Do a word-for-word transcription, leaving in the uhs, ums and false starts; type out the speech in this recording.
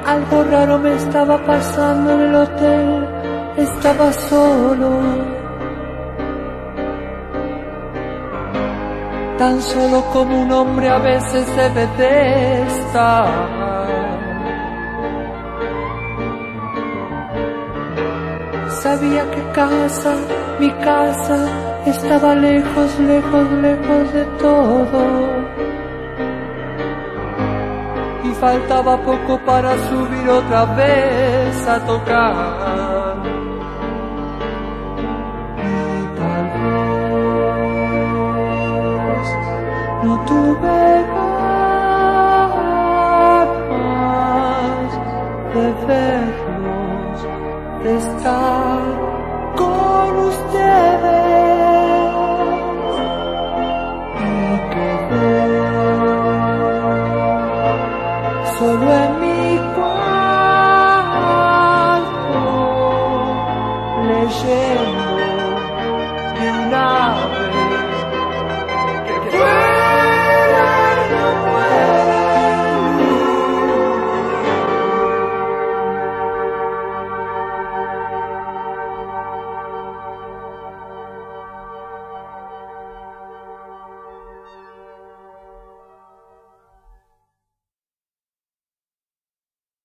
Algo raro me estaba pasando en el hotel, estaba solo, tan solo como un hombre a veces debe de estar. Sabía que casa, mi casa, estaba lejos, lejos, lejos de todo. Y faltaba poco para subir otra vez a tocar. Y tal vez no tuve ganas de verlos, de estar